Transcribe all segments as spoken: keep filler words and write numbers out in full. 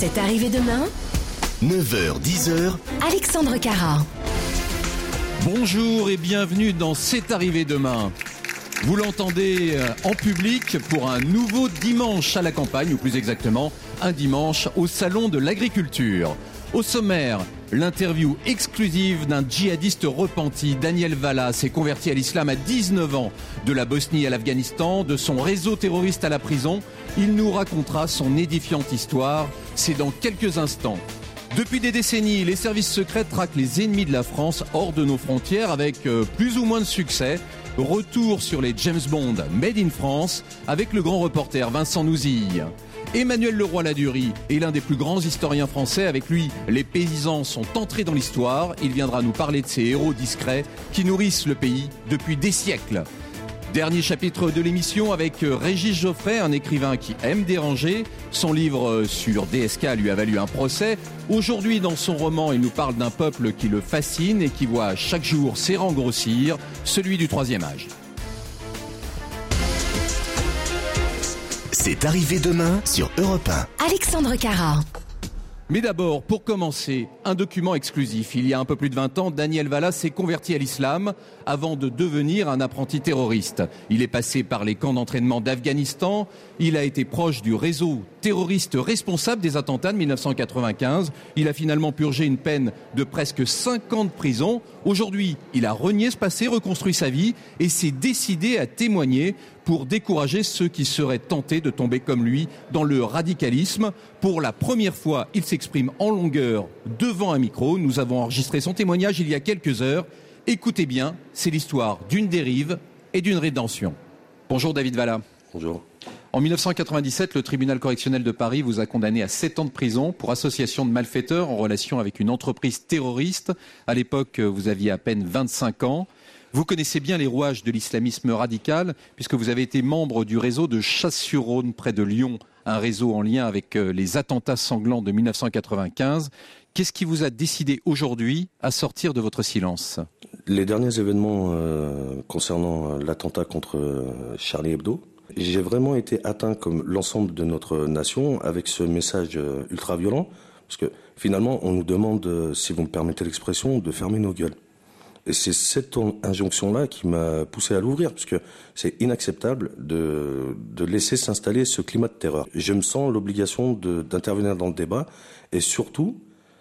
C'est arrivé demain, neuf heures dix heures, Alexandre Cara. Bonjour et bienvenue dans C'est arrivé demain. Vous l'entendez en public pour un nouveau dimanche à la campagne, ou plus exactement, un dimanche au Salon de l'Agriculture. Au sommaire, l'interview exclusive d'un djihadiste repenti. Daniel Valla s'est converti à l'islam à dix-neuf ans. De la Bosnie à l'Afghanistan, de son réseau terroriste à la prison, il nous racontera son édifiante histoire. C'est dans quelques instants. Depuis des décennies, les services secrets traquent les ennemis de la France hors de nos frontières avec euh, plus ou moins de succès. Retour sur les James Bond Made in France avec le grand reporter Vincent Nouzille. Emmanuel Leroy-Ladurie est l'un des plus grands historiens français. Avec lui, les paysans sont entrés dans l'histoire. Il viendra nous parler de ces héros discrets qui nourrissent le pays depuis des siècles. Dernier chapitre de l'émission avec Régis Geoffrey, un écrivain qui aime déranger. Son livre sur D S K lui a valu un procès. Aujourd'hui, dans son roman, il nous parle d'un peuple qui le fascine et qui voit chaque jour ses rangs grossir, celui du troisième âge. C'est arrivé demain sur Europe un. Alexandre Cara. Mais d'abord, pour commencer, un document exclusif. Il y a un peu plus de vingt ans, Daniel Valla s'est converti à l'islam avant de devenir un apprenti terroriste. Il est passé par les camps d'entraînement d'Afghanistan. Il a été proche du réseau terroriste responsable des attentats de mille neuf cent quatre-vingt-quinze. Il a finalement purgé une peine de presque cinq ans de prison. Aujourd'hui, il a renié ce passé, reconstruit sa vie et s'est décidé à témoigner pour décourager ceux qui seraient tentés de tomber comme lui dans le radicalisme. Pour la première fois, il s'exprime en longueur devant un micro. Nous avons enregistré son témoignage il y a quelques heures. Écoutez bien, c'est l'histoire d'une dérive et d'une rédemption. Bonjour David Valla. Bonjour. En mille neuf cent quatre-vingt-dix-sept, le tribunal correctionnel de Paris vous a condamné à sept ans de prison pour association de malfaiteurs en relation avec une entreprise terroriste. À l'époque, vous aviez à peine vingt-cinq ans. Vous connaissez bien les rouages de l'islamisme radical, puisque vous avez été membre du réseau de Chasse-sur-Rhône près de Lyon, un réseau en lien avec les attentats sanglants de mille neuf cent quatre-vingt-quinze. Qu'est-ce qui vous a décidé aujourd'hui à sortir de votre silence ? Les derniers événements euh, concernant l'attentat contre euh, Charlie Hebdo, j'ai vraiment été atteint comme l'ensemble de notre nation avec ce message euh, ultra-violent, parce que finalement on nous demande, euh, si vous me permettez l'expression, de fermer nos gueules. Et c'est cette injonction-là qui m'a poussé à l'ouvrir, parce que c'est inacceptable de, de laisser s'installer ce climat de terreur. Je me sens l'obligation de, d'intervenir dans le débat, et surtout,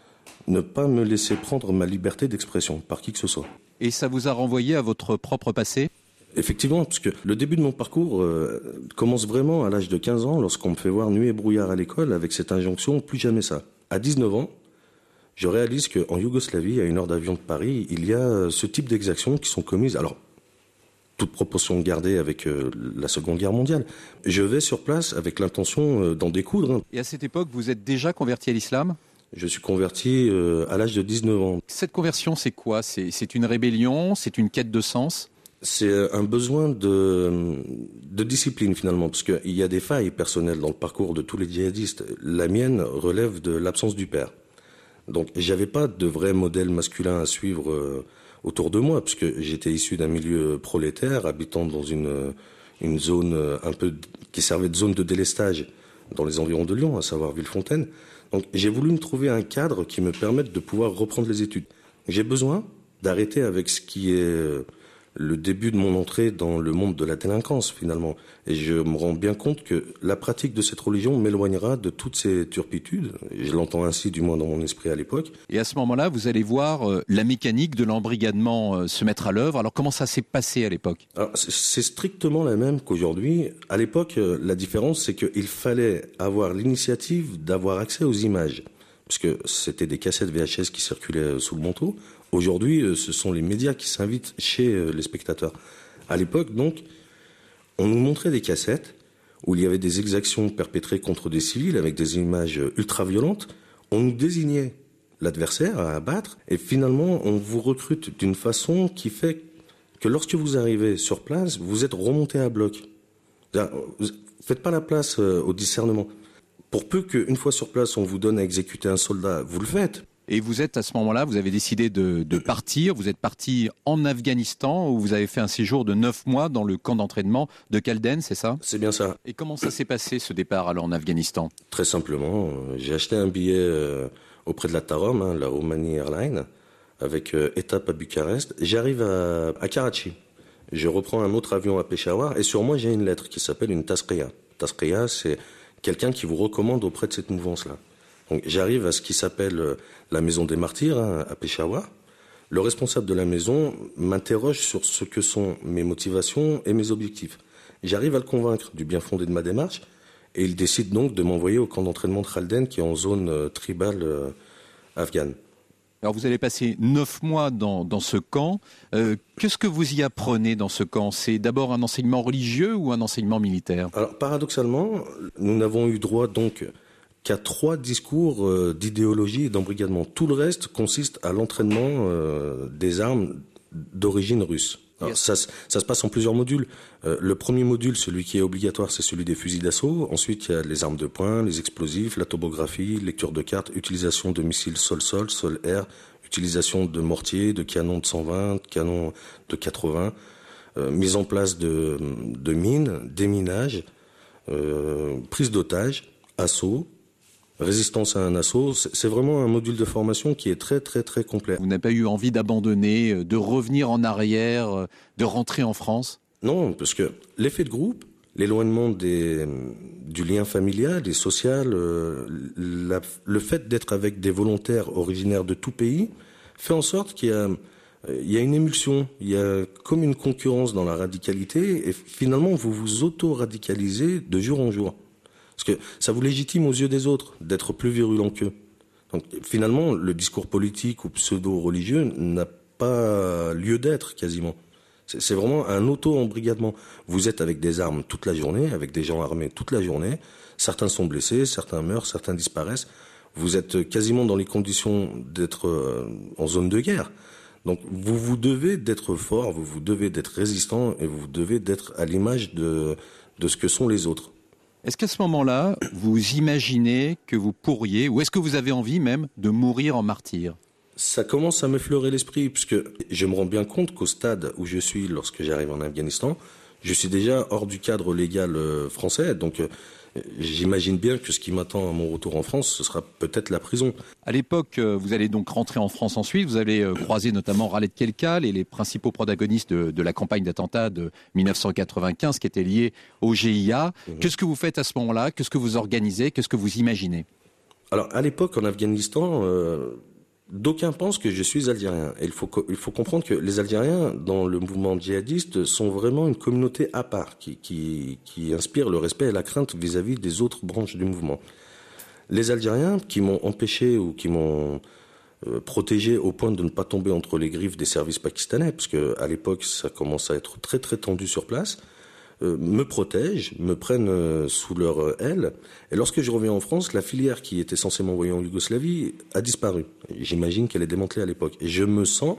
ne pas me laisser prendre ma liberté d'expression par qui que ce soit. Et ça vous a renvoyé à votre propre passé ? Effectivement, parce que le début de mon parcours euh, commence vraiment à l'âge de quinze ans, lorsqu'on me fait voir nuit et brouillard à l'école, avec cette injonction, plus jamais ça. À dix-neuf ans, je réalise qu'en Yougoslavie, à une heure d'avion de Paris, il y a ce type d'exactions qui sont commises. Alors, toute proportion gardée avec euh, la Seconde Guerre mondiale. Je vais sur place avec l'intention euh, d'en découdre. Et à cette époque, vous êtes déjà converti à l'islam ? Je suis converti euh, à l'âge de dix-neuf ans. Cette conversion, c'est quoi ? c'est, c'est une rébellion ? C'est une quête de sens ? C'est un besoin de, de discipline finalement, parce qu'il y a des failles personnelles dans le parcours de tous les djihadistes. La mienne relève de l'absence du père. Donc j'avais pas de vrai modèle masculin à suivre euh, autour de moi, puisque j'étais issu d'un milieu prolétaire, habitant dans une, une zone un peu qui servait de zone de délestage dans les environs de Lyon, à savoir Villefontaine. Donc j'ai voulu me trouver un cadre qui me permette de pouvoir reprendre les études. J'ai besoin d'arrêter avec ce qui est le début de mon entrée dans le monde de la délinquance finalement. Et je me rends bien compte que la pratique de cette religion m'éloignera de toutes ces turpitudes. Je l'entends ainsi du moins dans mon esprit à l'époque. Et à ce moment-là, vous allez voir euh, la mécanique de l'embrigadement euh, se mettre à l'œuvre. Alors comment ça s'est passé à l'époque ? Alors, c'est, c'est strictement la même qu'aujourd'hui. À l'époque, euh, la différence c'est qu'il fallait avoir l'initiative d'avoir accès aux images. Parce que c'était des cassettes V H S qui circulaient sous le manteau. Aujourd'hui, ce sont les médias qui s'invitent chez les spectateurs. À l'époque, donc, on nous montrait des cassettes où il y avait des exactions perpétrées contre des civils avec des images ultra-violentes. On nous désignait l'adversaire à abattre et finalement, on vous recrute d'une façon qui fait que lorsque vous arrivez sur place, vous êtes remonté à bloc. Vous faites pas la place au discernement. Pour peu qu'une fois sur place, on vous donne à exécuter un soldat, vous le faites. Et vous êtes à ce moment-là, vous avez décidé de, de partir. Vous êtes parti en Afghanistan où vous avez fait un séjour de neuf mois dans le camp d'entraînement de Kalden, c'est ça ? C'est bien ça. Et comment ça s'est passé ce départ alors en Afghanistan ? Très simplement, euh, j'ai acheté un billet euh, auprès de la Tarom, hein, la Romani Airlines, avec euh, étape à Bucarest. J'arrive à, à Karachi. Je reprends un autre avion à Peshawar et sur moi j'ai une lettre qui s'appelle une Tasqiya. Tasqiya, c'est quelqu'un qui vous recommande auprès de cette mouvance-là. Donc j'arrive à ce qui s'appelle euh, la maison des martyrs, hein, à Peshawar. Le responsable de la maison m'interroge sur ce que sont mes motivations et mes objectifs. J'arrive à le convaincre du bien fondé de ma démarche et il décide donc de m'envoyer au camp d'entraînement de Khalden qui est en zone euh, tribale euh, afghane. Alors vous allez passer neuf mois dans, dans ce camp. Euh, qu'est-ce que vous y apprenez dans ce camp ? C'est d'abord un enseignement religieux ou un enseignement militaire ? Alors paradoxalement, nous n'avons eu droit donc qu'à trois discours euh, d'idéologie et d'embrigadement. Tout le reste consiste à l'entraînement euh, des armes d'origine russe. Alors, ça, ça se passe en plusieurs modules. Euh, le premier module, celui qui est obligatoire, c'est celui des fusils d'assaut. Ensuite, il y a les armes de poing, les explosifs, la topographie, lecture de cartes, utilisation de missiles sol-sol, sol-air, utilisation de mortiers, de canons de cent vingt, de canons de quatre-vingts, euh, mise en place de, de mines, déminage, euh, prise d'otages, assaut, résistance à un assaut. C'est vraiment un module de formation qui est très très très complet. Vous n'avez pas eu envie d'abandonner, de revenir en arrière, de rentrer en France ? Non, parce que l'effet de groupe, l'éloignement des, du lien familial et social, euh, la, le fait d'être avec des volontaires originaires de tout pays, fait en sorte qu'il y a, il y a une émulsion, il y a comme une concurrence dans la radicalité, et finalement vous vous auto-radicalisez de jour en jour. Parce que ça vous légitime aux yeux des autres d'être plus virulent qu'eux. Donc finalement, le discours politique ou pseudo-religieux n'a pas lieu d'être quasiment. C'est, c'est vraiment un auto-embrigadement. Vous êtes avec des armes toute la journée, avec des gens armés toute la journée. Certains sont blessés, certains meurent, certains disparaissent. Vous êtes quasiment dans les conditions d'être euh, en zone de guerre. Donc vous vous devez d'être fort, vous vous devez d'être résistant et vous devez d'être à l'image de, de ce que sont les autres. Est-ce qu'à ce moment-là, vous imaginez que vous pourriez, ou est-ce que vous avez envie même de mourir en martyr ? Ça commence à m'effleurer l'esprit, puisque je me rends bien compte qu'au stade où je suis lorsque j'arrive en Afghanistan, je suis déjà hors du cadre légal français, donc j'imagine bien que ce qui m'attend à mon retour en France, ce sera peut-être la prison. À l'époque, vous allez donc rentrer en France ensuite, vous allez croiser notamment Khaled Kelkal et les principaux protagonistes de, de la campagne d'attentat de dix-neuf cent quatre-vingt-quinze qui était liée au G I A. Mmh. Qu'est-ce que vous faites à ce moment-là ? Qu'est-ce que vous organisez ? Qu'est-ce que vous imaginez ? Alors, à l'époque, en Afghanistan, euh, d'aucuns pensent que je suis algérien. Et il faut, il faut comprendre que les Algériens, dans le mouvement djihadiste, sont vraiment une communauté à part, qui, qui, qui inspire le respect et la crainte vis-à-vis des autres branches du mouvement. Les Algériens qui m'ont empêché ou qui m'ont euh, protégé au point de ne pas tomber entre les griffes des services pakistanais, parce qu'à l'époque, ça commence à être très très tendu sur place, euh, me protègent, me prennent euh, sous leur aile. Et lorsque je reviens en France, la filière qui était censée m'envoyer en Yougoslavie a disparu. J'imagine qu'elle est démantelée à l'époque. Et je me sens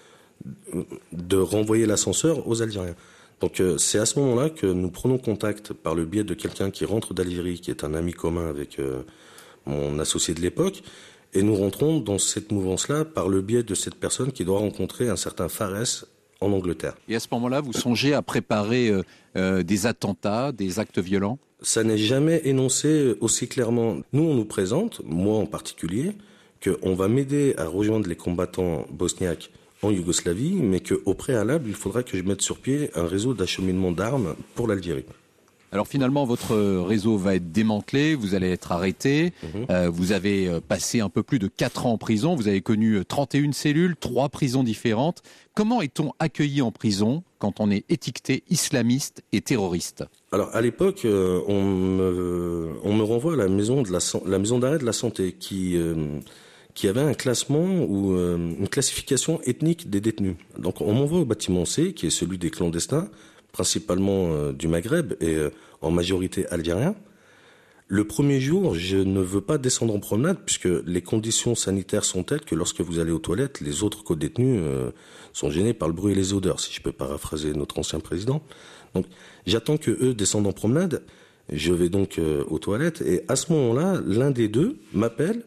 de renvoyer l'ascenseur aux Algériens. Donc euh, c'est à ce moment-là que nous prenons contact par le biais de quelqu'un qui rentre d'Algérie, qui est un ami commun avec euh, mon associé de l'époque, et nous rentrons dans cette mouvance-là par le biais de cette personne qui doit rencontrer un certain Fares en Angleterre. Et à ce moment-là, vous songez à préparer euh, euh, des attentats, des actes violents ? Ça n'est jamais énoncé aussi clairement. Nous, on nous présente, moi en particulier, qu'on va m'aider à rejoindre les combattants bosniaques en Yougoslavie, mais qu'au préalable, il faudra que je mette sur pied un réseau d'acheminement d'armes pour l'Algérie. Alors finalement, votre réseau va être démantelé, vous allez être arrêté, mmh. euh, vous avez passé un peu plus de quatre ans en prison, vous avez connu trente et une cellules, trois prisons différentes. Comment est-on accueilli en prison quand on est étiqueté islamiste et terroriste ? Alors à l'époque, euh, on, me, on me renvoie à la maison, de la, la maison d'arrêt de la santé qui, euh, qui avait un classement ou euh, une classification ethnique des détenus. Donc on m'envoie au bâtiment C, qui est celui des clandestins, principalement euh, du Maghreb et euh, en majorité algérien. Le premier jour, je ne veux pas descendre en promenade puisque les conditions sanitaires sont telles que lorsque vous allez aux toilettes, les autres co-détenus euh, sont gênés par le bruit et les odeurs, si je peux paraphraser notre ancien président. Donc j'attends que eux descendent en promenade, je vais donc euh, aux toilettes et à ce moment-là, l'un des deux m'appelle,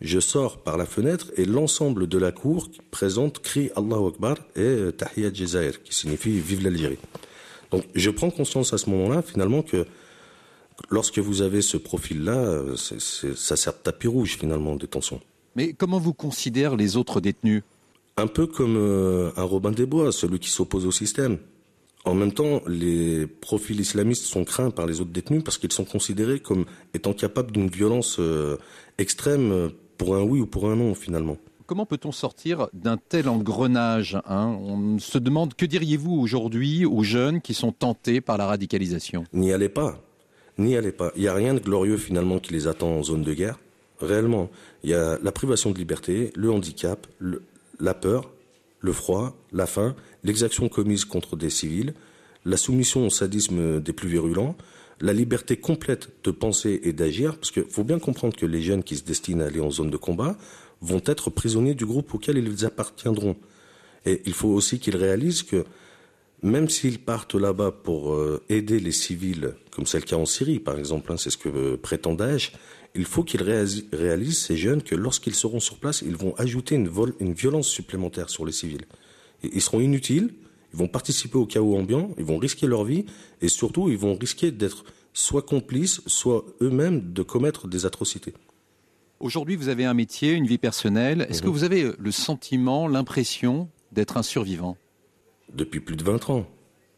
Je sors par la fenêtre et l'ensemble de la cour présente crie Allahu Akbar et Tahiyat Jazair, qui signifie Vive l'Algérie. Donc je prends conscience à ce moment-là, finalement, que lorsque vous avez ce profil-là, c'est, c'est, ça sert de tapis rouge, finalement, en détention. Mais comment vous considèrent les autres détenus ? Un peu comme euh, un Robin des Bois, celui qui s'oppose au système. En même temps, les profils islamistes sont craints par les autres détenus parce qu'ils sont considérés comme étant capables d'une violence euh, extrême pour un oui ou pour un non, finalement. Comment peut-on sortir d'un tel engrenage, hein ? On se demande, que diriez-vous aujourd'hui aux jeunes qui sont tentés par la radicalisation ? N'y allez pas. N'y allez pas. Il n'y a rien de glorieux, finalement, qui les attend en zone de guerre. Réellement, il y a la privation de liberté, le handicap, le, la peur, le froid, la faim, l'exaction commise contre des civils, la soumission au sadisme des plus virulents, la liberté complète de penser et d'agir, parce qu'il faut bien comprendre que les jeunes qui se destinent à aller en zone de combat vont être prisonniers du groupe auquel ils appartiendront. Et il faut aussi qu'ils réalisent que même s'ils partent là-bas pour euh, aider les civils, comme c'est le cas en Syrie par exemple, hein, c'est ce que euh, prétend Daesh, il faut qu'ils réalisent, réalisent, ces jeunes, que lorsqu'ils seront sur place, ils vont ajouter une, vol, une violence supplémentaire sur les civils. Et ils seront inutiles, ils vont participer au chaos ambiant, ils vont risquer leur vie, et surtout, ils vont risquer d'être soit complices, soit eux-mêmes de commettre des atrocités. Aujourd'hui, vous avez un métier, une vie personnelle. Est-ce mmh. que vous avez le sentiment, l'impression d'être un survivant ? Depuis plus de vingt ans.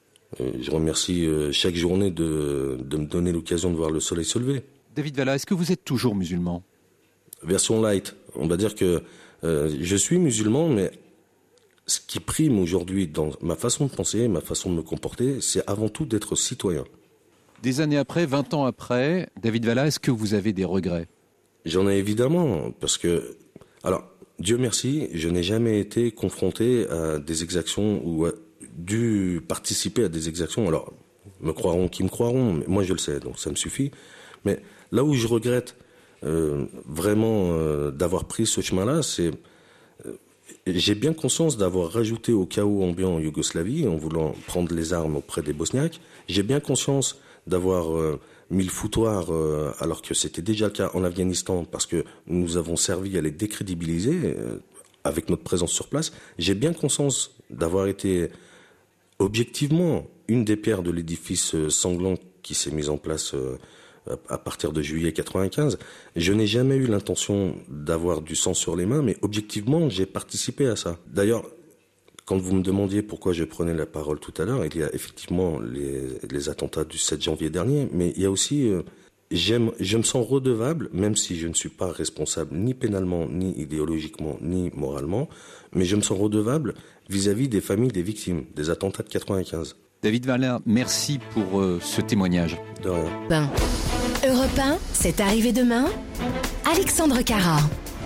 Je remercie chaque journée de, de me donner l'occasion de voir le soleil se lever. David Valla, est-ce que vous êtes toujours musulman ? Version light. On va dire que euh, je suis musulman, mais ce qui prime aujourd'hui dans ma façon de penser, ma façon de me comporter, c'est avant tout d'être citoyen. Des années après, vingt ans après, David Valla, est-ce que vous avez des regrets ? J'en ai évidemment, parce que... Alors, Dieu merci, je n'ai jamais été confronté à des exactions ou à, dû participer à des exactions. Alors, me croiront qui me croiront, mais moi je le sais, donc ça me suffit. Mais là où je regrette euh, vraiment euh, d'avoir pris ce chemin-là, c'est... Euh, j'ai bien conscience d'avoir rajouté au chaos ambiant en Yougoslavie, en voulant prendre les armes auprès des Bosniaques. J'ai bien conscience d'avoir euh, mis le foutoir, euh, alors que c'était déjà le cas en Afghanistan, parce que nous avons servi à les décrédibiliser euh, avec notre présence sur place. J'ai bien conscience d'avoir été objectivement une des pierres de l'édifice euh, sanglant qui s'est mis en place euh, à partir de juillet quatre-vingt-quinze. Je n'ai jamais eu l'intention d'avoir du sang sur les mains, mais objectivement, j'ai participé à ça. D'ailleurs, quand vous me demandiez pourquoi je prenais la parole tout à l'heure, il y a effectivement les, les attentats du sept janvier dernier, mais il y a aussi... Euh, j'aime, je me sens redevable, même si je ne suis pas responsable ni pénalement, ni idéologiquement, ni moralement, mais je me sens redevable vis-à-vis des familles des victimes des attentats de quatre-vingt-quinze. David Valla, merci pour euh, ce témoignage. De rien. Ben. Europe un, c'est arrivé demain. Alexandre Cara.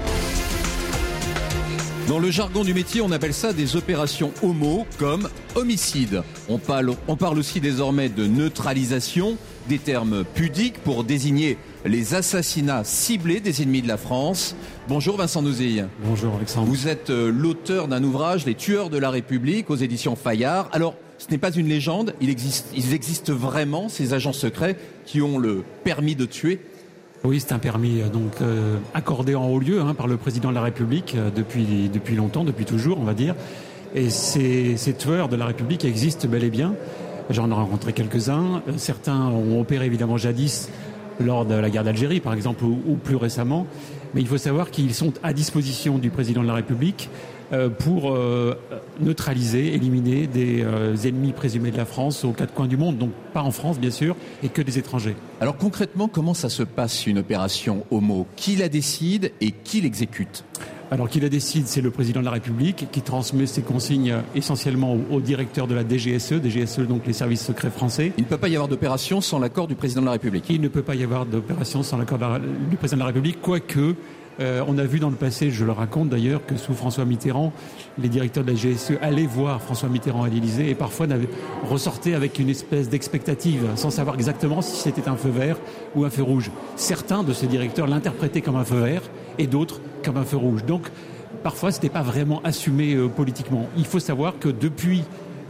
Dans le jargon du métier, on appelle ça des opérations homo comme homicide. On parle, on parle aussi désormais de neutralisation, des termes pudiques pour désigner les assassinats ciblés des ennemis de la France. Bonjour Vincent Nouzille. Bonjour Alexandre. Vous êtes euh, l'auteur d'un ouvrage, Les tueurs de la République, aux éditions Fayard. Alors, ce n'est pas une légende, il existe, ils existent vraiment, ces agents secrets qui ont le permis de tuer. Oui, c'est un permis donc euh, accordé en haut lieu hein, par le président de la République euh, depuis, depuis longtemps, depuis toujours, on va dire. Et ces, ces tueurs de la République existent bel et bien. J'en ai rencontré quelques-uns. Certains ont opéré évidemment jadis lors de la guerre d'Algérie, par exemple, ou, ou plus récemment. Mais il faut savoir qu'ils sont à disposition du président de la République euh, pour euh, neutraliser, éliminer des euh, ennemis présumés de la France aux quatre coins du monde. Donc pas en France, bien sûr, et que des étrangers. Alors concrètement, comment ça se passe une opération homo ? Qui la décide et qui l'exécute ? Alors qui la décide, c'est le président de la République qui transmet ses consignes essentiellement au, au directeur de la D G S E, D G S E donc les services secrets français. Il ne peut pas y avoir d'opération sans l'accord du président de la République. Il ne peut pas y avoir d'opération sans l'accord de la, du président de la République, quoique euh, on a vu dans le passé, je le raconte d'ailleurs, que sous François Mitterrand, les directeurs de la D G S E allaient voir François Mitterrand à l'Élysée et parfois ressortaient avec une espèce d'expectative sans savoir exactement si c'était un feu vert ou un feu rouge. Certains de ces directeurs l'interprétaient comme un feu vert et d'autres comme un feu rouge. Donc, parfois, ce n'était pas vraiment assumé euh, politiquement. Il faut savoir que depuis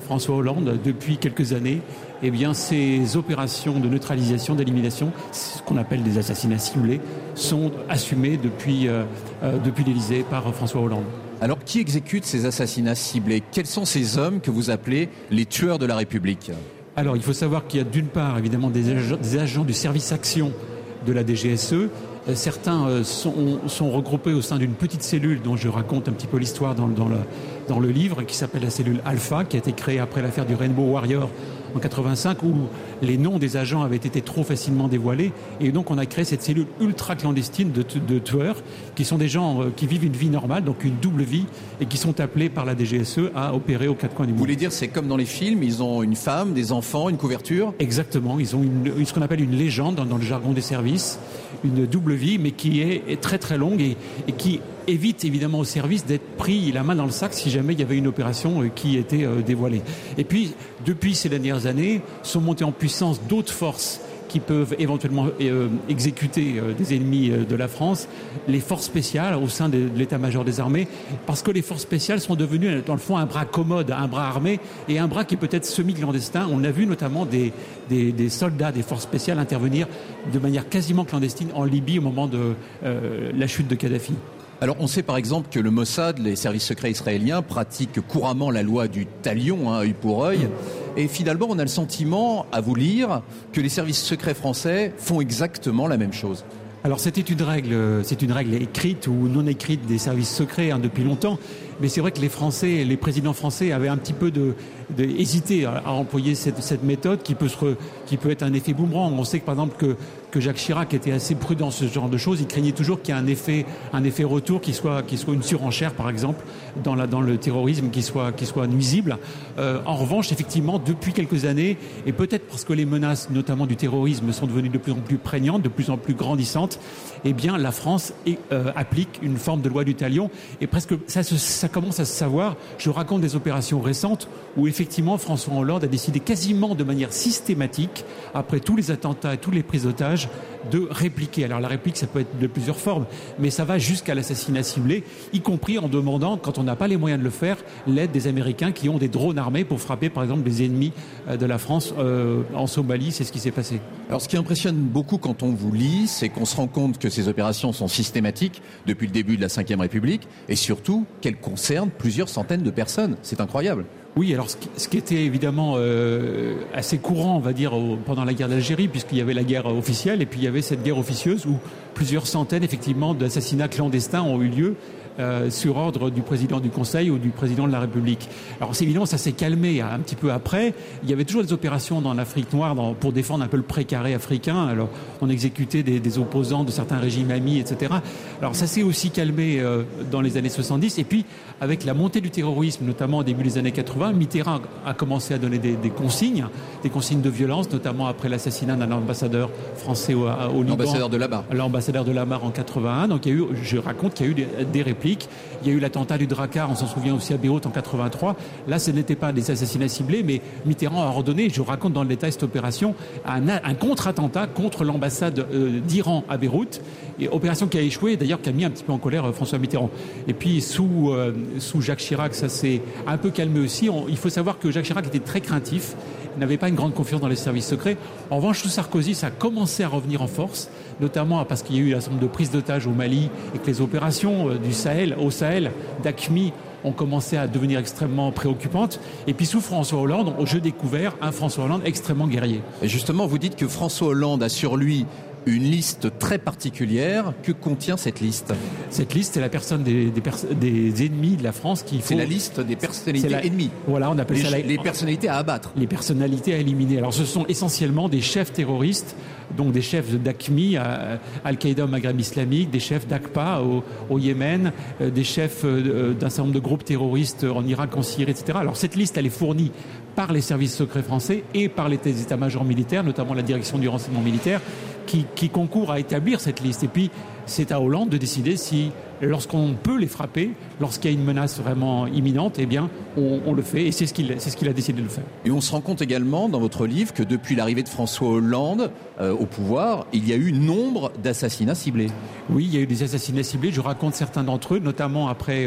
François Hollande, depuis quelques années, eh bien, ces opérations de neutralisation, d'élimination, ce qu'on appelle des assassinats ciblés, sont assumées depuis, euh, euh, depuis l'Élysée par François Hollande. Alors, qui exécute ces assassinats ciblés ? Quels sont ces hommes que vous appelez les tueurs de la République ? Alors, il faut savoir qu'il y a d'une part, évidemment, des agents, des agents du service action de la D G S E. Certains sont, sont regroupés au sein d'une petite cellule dont je raconte un petit peu l'histoire dans, dans, le, dans le livre, qui s'appelle la cellule Alpha, qui a été créée après l'affaire du Rainbow Warrior en quatre-vingt-cinq, où les noms des agents avaient été trop facilement dévoilés. Et donc on a créé cette cellule ultra clandestine de, de tueurs, qui sont des gens qui vivent une vie normale, donc une double vie, et qui sont appelés par la D G S E à opérer aux quatre coins du monde. Vous voulez dire, c'est comme dans les films, ils ont une femme, des enfants, une couverture ? Exactement, ils ont une, ce qu'on appelle une légende dans, dans le jargon des services, une double vie, mais qui est, est très très longue et, et qui évite évidemment au service d'être pris la main dans le sac si jamais il y avait une opération qui était euh, dévoilée. Et puis, depuis ces dernières années, sont montées en puissance d'autres forces qui peuvent éventuellement euh, exécuter euh, des ennemis euh, de la France, les forces spéciales au sein de, de l'état-major des armées, parce que les forces spéciales sont devenues, dans le fond, un bras commode, un bras armé, et un bras qui peut être semi-clandestin. On a vu notamment des, des, des soldats des forces spéciales intervenir de manière quasiment clandestine en Libye au moment de euh, la chute de Kadhafi. Alors, on sait par exemple que le Mossad, les services secrets israéliens, pratiquent couramment la loi du talion, hein, œil pour œil. Et finalement, on a le sentiment, à vous lire, que les services secrets français font exactement la même chose. Alors, c'était une règle, c'est une règle écrite ou non écrite des services secrets hein, depuis longtemps. Mais c'est vrai que les Français, les présidents français avaient un petit peu de, de hésité à, à employer cette, cette méthode qui peut se, re, qui peut être un effet boomerang. On sait que par exemple que, que Jacques Chirac était assez prudent sur ce genre de choses. Il craignait toujours qu'il y ait un effet, un effet retour qui soit, qui soit une surenchère, par exemple, dans, la, dans le terrorisme, qui soit, qui soit nuisible. Euh, en revanche, effectivement, depuis quelques années, et peut-être parce que les menaces, notamment du terrorisme, sont devenues de plus en plus prégnantes, de plus en plus grandissantes, eh bien, la France est, euh, applique une forme de loi du talion. Et presque, ça, ça commence à se savoir. Je raconte des opérations récentes où effectivement François Hollande a décidé quasiment de manière systématique, après tous les attentats et toutes les prises d'otages, de répliquer. Alors la réplique, ça peut être de plusieurs formes, mais ça va jusqu'à l'assassinat ciblé, y compris en demandant, quand on n'a pas les moyens de le faire, l'aide des Américains qui ont des drones armés pour frapper par exemple des ennemis de la France euh, en Somalie. C'est ce qui s'est passé. Alors ce qui impressionne beaucoup quand on vous lit, c'est qu'on se rend compte que ces opérations sont systématiques depuis le début de la cinquième République et surtout qu'elles concernent plusieurs centaines de personnes. C'est incroyable. Oui, alors ce qui, ce qui était évidemment euh, assez courant, on va dire, au, pendant la guerre d'Algérie, puisqu'il y avait la guerre officielle et puis il y avait cette guerre officieuse où plusieurs centaines, effectivement, d'assassinats clandestins ont eu lieu euh, sur ordre du président du Conseil ou du président de la République. Alors c'est évident, ça s'est calmé un petit peu après. Il y avait toujours des opérations dans l'Afrique noire dans, pour défendre un peu le précaré africain. Alors on exécutait des, des opposants de certains régimes amis, et cetera. Alors ça s'est aussi calmé euh, dans les années soixante-dix. Et puis avec la montée du terrorisme, notamment au début des années quatre-vingts, Mitterrand a commencé à donner des, des consignes, des consignes de violence, notamment après l'assassinat d'un ambassadeur français au, au Liban. L'ambassadeur de Lamar. L'ambassadeur de Lamar en quatre-vingt-un. Donc il y a eu, je raconte qu'il y a eu des, des répliques. Il y a eu l'attentat du Drakkar, on s'en souvient aussi à Beyrouth en quatre-vingt-trois. Là, ce n'était pas des assassinats ciblés, mais Mitterrand a ordonné, je raconte dans le détail cette opération, un, un contre-attentat contre l'ambassade euh, d'Iran à Beyrouth. Et opération qui a échoué, d'ailleurs qui a mis un petit peu en colère euh, François Mitterrand. Et puis sous, euh, sous Jacques Chirac, ça s'est un peu calmé aussi. On, il faut savoir que Jacques Chirac était très craintif, n'avait pas une grande confiance dans les services secrets. En revanche, sous Sarkozy, ça a commencé à revenir en force, notamment parce qu'il y a eu un certain nombre de prises d'otages au Mali et que les opérations du Sahel, au Sahel, d'A Q M I, ont commencé à devenir extrêmement préoccupantes. Et puis sous François Hollande, j'ai découvert un François Hollande extrêmement guerrier. Et justement, vous dites que François Hollande a sur lui une liste très particulière. Que contient cette liste ? Cette liste, c'est la personne des, des, pers- des ennemis de la France qui faut... C'est la liste des personnalités la... ennemies. Voilà, on appelle les, ça la... les personnalités à abattre. Les personnalités à éliminer. Alors, ce sont essentiellement des chefs terroristes, donc des chefs d'A Q M I, à Al-Qaïda au Maghreb islamique, des chefs d'A Q P A au, au Yémen, euh, des chefs euh, d'un certain nombre de groupes terroristes en Irak, en Syrie, et cetera. Alors, cette liste, elle est fournie par les services secrets français et par les états-majors militaires, notamment la direction du renseignement militaire, qui, qui concourt à établir cette liste. Et puis, c'est à Hollande de décider si, lorsqu'on peut les frapper, lorsqu'il y a une menace vraiment imminente, eh bien, on, on le fait. Et c'est ce qu'il, c'est ce qu'il a décidé de le faire. Et on se rend compte également dans votre livre que depuis l'arrivée de François Hollande euh, au pouvoir, il y a eu nombre d'assassinats ciblés. Oui, il y a eu des assassinats ciblés. Je raconte certains d'entre eux, notamment après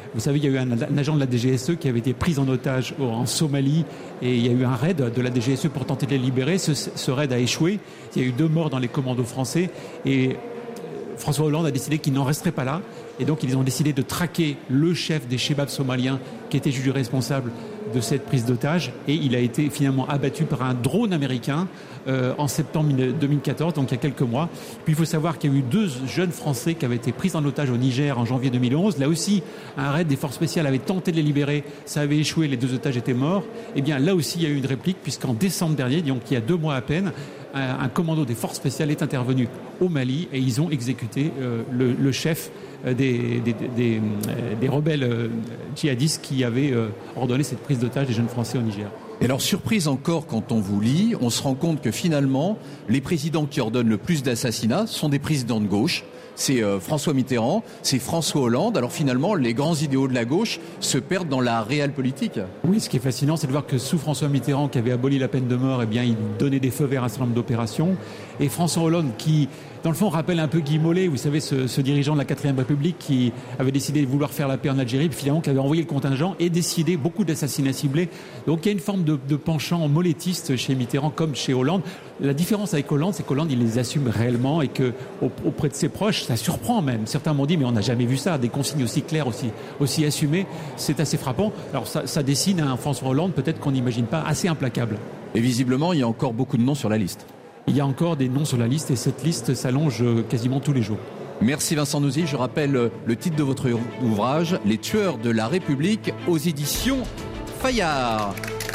Vous savez, il y a eu un, un agent de la D G S E qui avait été pris en otage en Somalie et il y a eu un raid de la D G S E pour tenter de les libérer. Ce, ce raid a échoué. Il y a eu deux morts dans les commandos français et François Hollande a décidé qu'il n'en resterait pas là. Et donc, ils ont décidé de traquer le chef des Chebabs somaliens qui était jugé responsable de cette prise d'otage. Et il a été finalement abattu par un drone américain euh, en septembre deux mille quatorze, donc il y a quelques mois. Puis il faut savoir qu'il y a eu deux jeunes Français qui avaient été pris en otage au Niger en janvier deux mille onze. Là aussi, un raid des forces spéciales avait tenté de les libérer. Ça avait échoué, les deux otages étaient morts. Et bien là aussi, il y a eu une réplique, puisqu'en décembre dernier, donc il y a deux mois à peine, un, un commando des forces spéciales est intervenu au Mali et ils ont exécuté euh, le, le chef Des, des, des, des rebelles djihadistes qui avaient ordonné cette prise d'otage des jeunes Français au Niger. Et alors, surprise encore, quand on vous lit, on se rend compte que finalement, les présidents qui ordonnent le plus d'assassinats sont des présidents de gauche. C'est euh, François Mitterrand, c'est François Hollande. Alors finalement, les grands idéaux de la gauche se perdent dans la réelle politique. Oui, ce qui est fascinant, c'est de voir que sous François Mitterrand, qui avait aboli la peine de mort, eh bien, il donnait des feux verts à un certain nombre d'opérations. Et François Hollande, qui, dans le fond, rappelle un peu Guy Mollet, vous savez, ce, ce dirigeant de la quatrième République qui avait décidé de vouloir faire la paix en Algérie, puis finalement qui avait envoyé le contingent et décidé beaucoup d'assassinats ciblés. Donc il y a une forme de, de penchant molletiste chez Mitterrand comme chez Hollande. La différence avec Hollande, c'est qu'Hollande, il les assume réellement et que auprès de ses proches, ça surprend même. Certains m'ont dit, mais on n'a jamais vu ça, des consignes aussi claires, aussi, aussi assumées. C'est assez frappant. Alors ça, ça dessine un François Hollande, peut-être qu'on n'imagine pas, assez implacable. Et visiblement, il y a encore beaucoup de noms sur la liste. Il y a encore des noms sur la liste et cette liste s'allonge quasiment tous les jours. Merci Vincent Nouzille. Je rappelle le titre de votre ouvrage, Les tueurs de la République, aux éditions Fayard.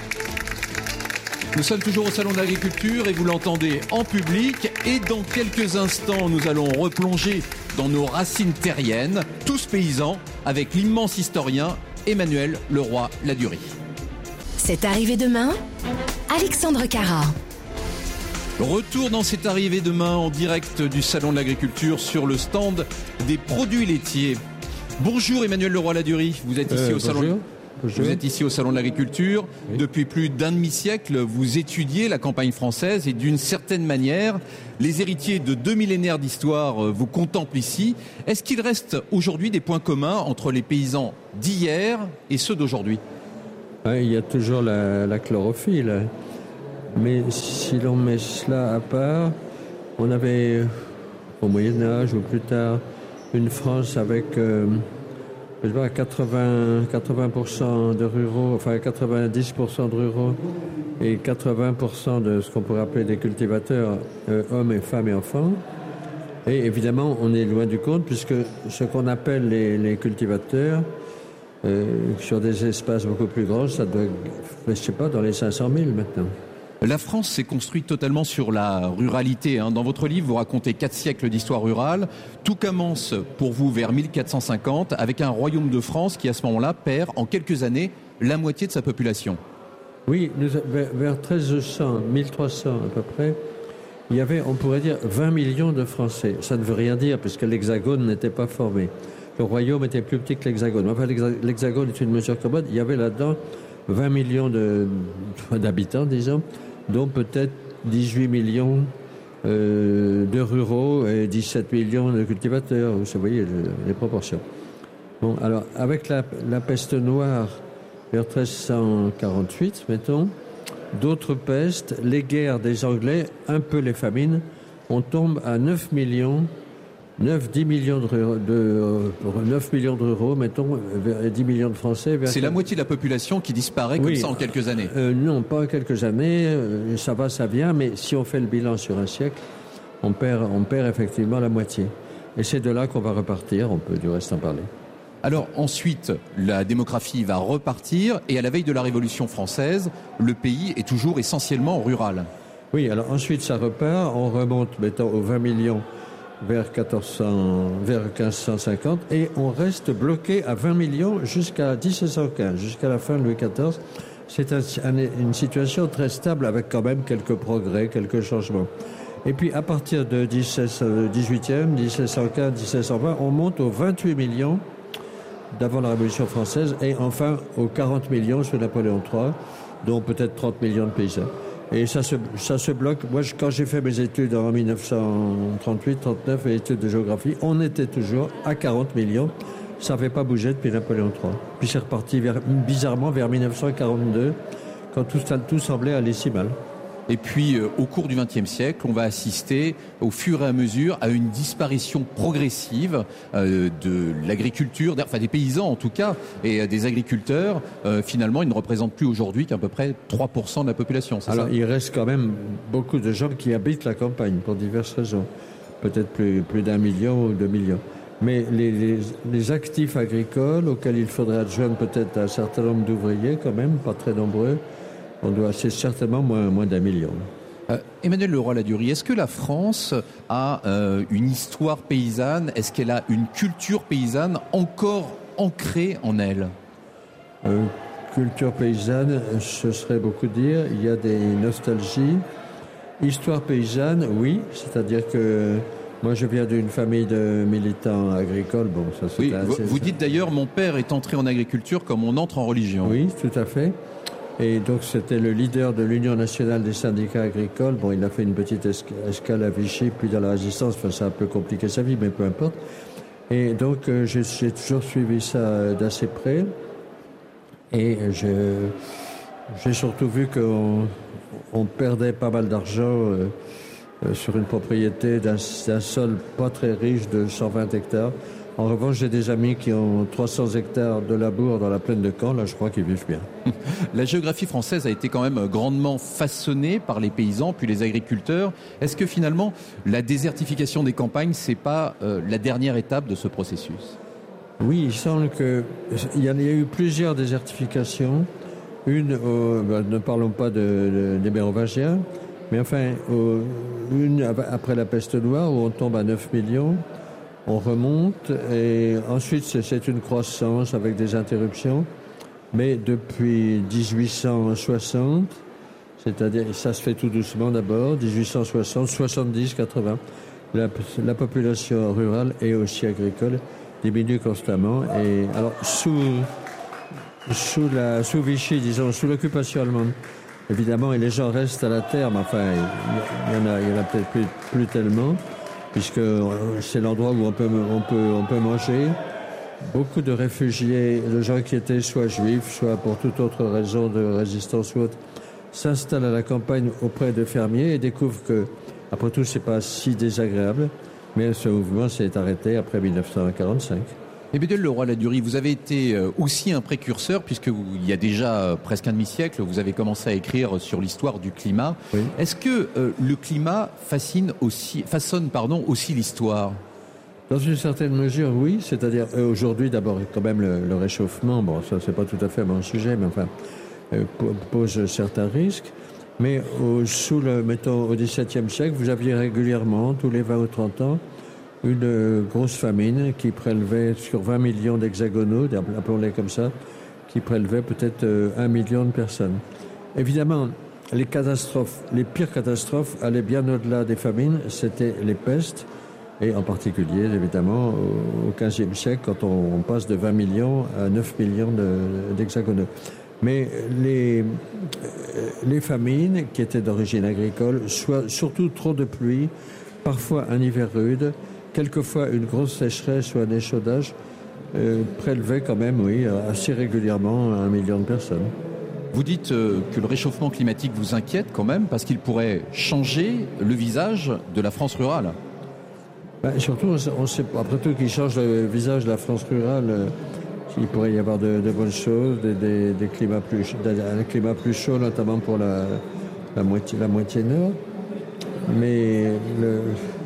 Nous sommes toujours au Salon de l'Agriculture et vous l'entendez en public. Et dans quelques instants, nous allons replonger dans nos racines terriennes, tous paysans, avec l'immense historien Emmanuel Leroy-Ladurie. C'est arrivé demain, Alexandre Cara. Retour dans cette arrivée demain en direct du Salon de l'Agriculture sur le stand des produits laitiers. Bonjour Emmanuel Leroy-Ladurie, vous êtes ici euh, au Salon. Bonjour. Bonjour. Vous êtes ici au Salon de l'Agriculture. Oui. Depuis plus d'un demi-siècle, vous étudiez la campagne française et d'une certaine manière, les héritiers de deux millénaires d'histoire vous contemplent ici. Est-ce qu'il reste aujourd'hui des points communs entre les paysans d'hier et ceux d'aujourd'hui ? Ouais, il y a toujours la, la chlorophylle. Mais si l'on met cela à part, on avait au Moyen-Âge ou plus tard une France avec euh, je sais pas, quatre-vingts, quatre-vingts pour cent de ruraux, enfin quatre-vingt-dix pour cent de ruraux et quatre-vingts pour cent de ce qu'on pourrait appeler des cultivateurs, euh, hommes et femmes et enfants. Et évidemment, on est loin du compte puisque ce qu'on appelle les, les cultivateurs, euh, sur des espaces beaucoup plus grands, ça doit, je sais pas, dans les cinq cent mille maintenant. La France s'est construite totalement sur la ruralité. Dans votre livre, vous racontez quatre siècles d'histoire rurale. Tout commence pour vous vers mille quatre cent cinquante avec un royaume de France qui, à ce moment-là, perd en quelques années la moitié de sa population. Oui, nous, vers, vers treize cents, mille trois cents à peu près, il y avait, on pourrait dire, vingt millions de Français. Ça ne veut rien dire puisque l'Hexagone n'était pas formé. Le royaume était plus petit que l'Hexagone. Enfin, l'Hexagone est une mesure commode. Il y avait là-dedans vingt millions de, d'habitants, disons, dont peut-être dix-huit millions euh, de ruraux et dix-sept millions de cultivateurs. Vous voyez les proportions. Bon, alors, avec la, la peste noire, vers treize cent quarante-huit, mettons, d'autres pestes, les guerres des Anglais, un peu les famines, on tombe à neuf millions, neuf, dix millions de, de, de neuf millions de ruraux, mettons, et dix millions de Français. C'est la moitié de la population qui disparaît comme oui, ça en quelques années. Euh, non, pas en quelques années, euh, ça va, ça vient, mais si on fait le bilan sur un siècle, on perd, on perd effectivement la moitié. Et c'est de là qu'on va repartir, on peut du reste en parler. Alors ensuite, la démographie va repartir, et à la veille de la Révolution française, le pays est toujours essentiellement rural. Oui, alors ensuite ça repart, on remonte, mettons, aux vingt millions vers quatorze cents, vers quinze cent cinquante, et on reste bloqué à vingt millions jusqu'à dix-sept cent quinze, jusqu'à la fin de Louis quatorze. C'est un, un, une situation très stable avec quand même quelques progrès, quelques changements. Et puis à partir de dix-huitième, dix-sept cent quinze, dix-sept cent vingt, on monte aux vingt-huit millions d'avant la Révolution française et enfin aux quarante millions sous Napoléon trois, dont peut-être trente millions de paysans. Et ça se, ça se bloque. Moi, je, quand j'ai fait mes études en dix-neuf cent trente-huit trente-neuf, et études de géographie, on était toujours à quarante millions. Ça n'avait pas bougé depuis Napoléon trois. Puis c'est reparti vers, bizarrement vers dix-neuf cent quarante-deux, quand tout, tout semblait aller si mal. Et puis, euh, au cours du vingtième siècle, on va assister au fur et à mesure à une disparition progressive euh, de l'agriculture, enfin des paysans en tout cas, et euh, des agriculteurs. Euh, finalement, ils ne représentent plus aujourd'hui qu'à peu près trois pour cent de la population, c'est Alors, ça ? il reste quand même beaucoup de gens qui habitent la campagne pour diverses raisons. Peut-être plus, plus d'un million ou deux millions. Mais les, les, les actifs agricoles, auxquels il faudrait adjoindre peut-être un certain nombre d'ouvriers quand même, pas très nombreux, on doit, c'est certainement moins, moins d'un million. Euh, Emmanuel Leroy-Ladurie, est-ce que la France a euh, une histoire paysanne ? Est-ce qu'elle a une culture paysanne encore ancrée en elle ? euh, Culture paysanne, ce serait beaucoup dire. Il y a des nostalgies. Histoire paysanne, oui. C'est-à-dire que moi, je viens d'une famille de militants agricoles. Bon, ça, c'est oui, un, vous, c'est, vous dites d'ailleurs, mon père est entré en agriculture comme on entre en religion. Oui, tout à fait. Et donc, c'était le leader de l'Union nationale des syndicats agricoles. Bon, il a fait une petite escale à Vichy, puis dans la Résistance. Enfin, ça a un peu compliqué sa vie, mais peu importe. Et donc, euh, j'ai, j'ai toujours suivi ça d'assez près. Et je, j'ai surtout vu qu'on on perdait pas mal d'argent euh, euh, sur une propriété d'un, d'un sol pas très riche de cent vingt hectares. En revanche, j'ai des amis qui ont trois cents hectares de labour dans la plaine de Caen. Là, je crois qu'ils vivent bien. La géographie française a été quand même grandement façonnée par les paysans, puis les agriculteurs. Est-ce que finalement, la désertification des campagnes, c'est pas euh, la dernière étape de ce processus ? Oui, il semble que il y a eu plusieurs désertifications. Une, euh, ben, ne parlons pas de, de, des Mérovingiens, mais enfin, euh, une après la peste noire où on tombe à neuf millions. On remonte et ensuite c'est, c'est une croissance avec des interruptions. Mais depuis dix-huit cent soixante, c'est-à-dire ça se fait tout doucement d'abord, dix-huit cent soixante, soixante-dix, quatre-vingts, la, la population rurale et aussi agricole diminue constamment. Et alors sous sous la sous Vichy, disons sous l'occupation allemande, évidemment, et les gens restent à la terre, mais enfin il y, y en a il y en a peut-être plus, plus tellement, puisque c'est l'endroit où on peut on peut on peut manger. Beaucoup de réfugiés, de gens qui étaient soit juifs, soit pour toute autre raison de résistance ou autre, s'installent à la campagne auprès de fermiers et découvrent que, après tout, c'est pas si désagréable. Mais ce mouvement s'est arrêté après dix-neuf cent quarante-cinq. Emmanuel Leroy-Ladurie, vous avez été aussi un précurseur, puisque vous, il y a déjà presque un demi-siècle, vous avez commencé à écrire sur l'histoire du climat. Oui. Est-ce que euh, le climat fascine aussi, façonne pardon, aussi l'histoire ? Dans une certaine mesure, oui. C'est-à-dire, euh, aujourd'hui, d'abord, quand même, le, le réchauffement, bon, ça, c'est pas tout à fait mon sujet, mais enfin, euh, pose certains risques. Mais au, sous le, mettons, au dix-septième siècle, vous aviez régulièrement, tous les vingt ou trente ans, une euh, grosse famine qui prélevait sur vingt millions d'hexagonaux, appelons-les comme ça, qui prélevait peut-être euh, un million de personnes. Évidemment, les catastrophes, les pires catastrophes allaient bien au-delà des famines, c'était les pestes, et en particulier, évidemment, au quinzième siècle, quand on, on passe de vingt millions à neuf millions de, d'hexagonaux. Mais les, les famines, qui étaient d'origine agricole, soit surtout trop de pluie, parfois un hiver rude, quelquefois une grosse sécheresse ou un échaudage, euh, prélevaient quand même, oui, assez régulièrement un million de personnes. Vous dites euh, que le réchauffement climatique vous inquiète quand même, parce qu'il pourrait changer le visage de la France rurale. Ben, surtout, on sait, après tout, qu'il change le visage de la France rurale. Euh, il pourrait y avoir de, de bonnes choses, des, des, des climats plus, un climat plus chaud, notamment pour la, la, moitié, la moitié nord. Mais le,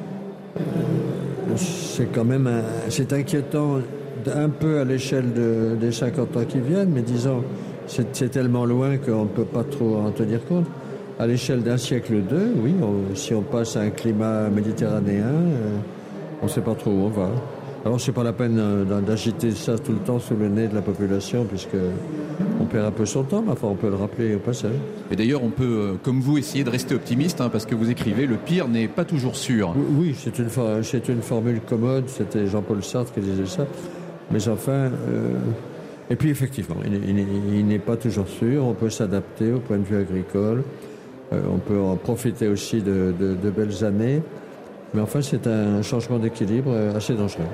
c'est quand même un, c'est inquiétant un peu à l'échelle de, des cinquante ans qui viennent, mais disons, c'est, c'est tellement loin qu'on ne peut pas trop en tenir compte. À l'échelle d'un siècle ou deux, oui, on, si on passe à un climat méditerranéen, euh, on ne sait pas trop où on va. Alors, c'est pas la peine d'agiter ça tout le temps sous le nez de la population, puisque on perd un peu son temps, mais enfin, on peut le rappeler au passage. Et d'ailleurs, on peut, comme vous, essayer de rester optimiste, hein, parce que vous écrivez, le pire n'est pas toujours sûr. Oui, c'est une, c'est une formule commode, c'était Jean-Paul Sartre qui disait ça. Mais enfin, euh, et puis effectivement, il, il, il n'est pas toujours sûr, on peut s'adapter au point de vue agricole, euh, on peut en profiter aussi de, de, de belles années, mais enfin, c'est un changement d'équilibre assez dangereux.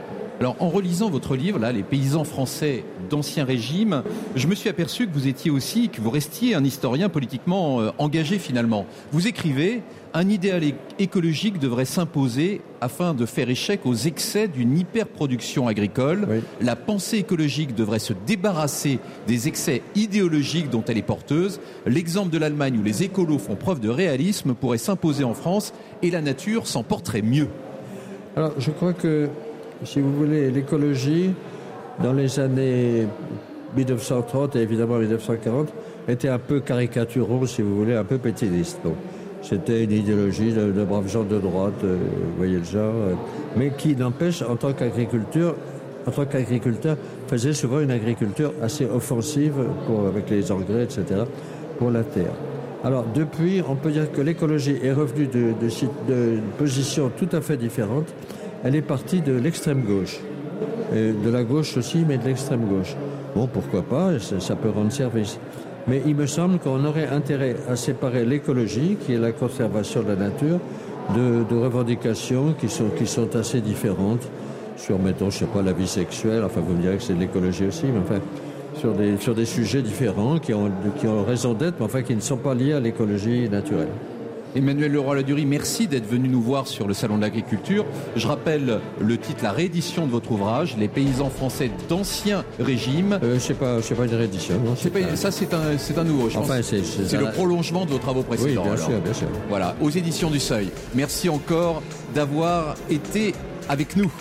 Alors, en relisant votre livre, là, Les paysans français d'Ancien Régime, je me suis aperçu que vous étiez aussi, que vous restiez un historien politiquement euh, engagé finalement. Vous écrivez « Un idéal é- écologique devrait s'imposer afin de faire échec aux excès d'une hyperproduction agricole. Oui. La pensée écologique devrait se débarrasser des excès idéologiques dont elle est porteuse. L'exemple de l'Allemagne où les écolos font preuve de réalisme pourrait s'imposer en France et la nature s'en porterait mieux. » Alors, je crois que, si vous voulez, l'écologie, dans les années dix-neuf cent trente et évidemment dix-neuf cent quarante, était un peu caricaturaux, si vous voulez, un peu pétiliste. Donc, c'était une idéologie de, de braves gens de droite, euh, vous voyez le genre, euh, mais qui n'empêche, en tant qu'agriculteur, en tant qu'agriculteur, faisait souvent une agriculture assez offensive pour, avec les engrais, et cetera, pour la terre. Alors, depuis, on peut dire que l'écologie est revenue de, de, de, de position tout à fait différente. Elle est partie de l'extrême gauche. Et de la gauche aussi, mais de l'extrême gauche. Bon, pourquoi pas, ça, ça peut rendre service. Mais il me semble qu'on aurait intérêt à séparer l'écologie, qui est la conservation de la nature, de, de revendications qui sont, qui sont assez différentes sur, mettons, je sais pas, la vie sexuelle. Enfin, vous me direz que c'est de l'écologie aussi, mais enfin... Sur des, sur des sujets différents qui ont, qui ont raison d'être, mais enfin qui ne sont pas liés à l'écologie naturelle. Emmanuel Leroy-Ladurie, merci d'être venu nous voir sur le Salon de l'Agriculture. Je rappelle le titre, la réédition de votre ouvrage, Les paysans français d'Ancien Régime. Euh, c'est pas, c'est pas une réédition. Non, c'est c'est pas, ça, c'est un, c'est un nouveau, je enfin, pense. C'est, c'est, c'est le prolongement de vos travaux précédents. Oui, bien alors. sûr, bien sûr. Voilà, aux éditions du Seuil. Merci encore d'avoir été avec nous.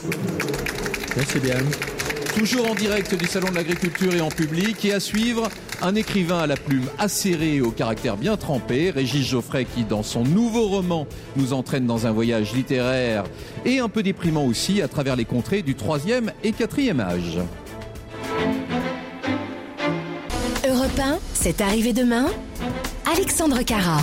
Merci bien. Toujours en direct du Salon de l'Agriculture et en public. Et à suivre, un écrivain à la plume acérée et au caractère bien trempé, Régis Geoffrey, qui dans son nouveau roman nous entraîne dans un voyage littéraire et un peu déprimant aussi à travers les contrées du troisième et quatrième âge. Europe un, c'est arrivé demain. Alexandre Cara.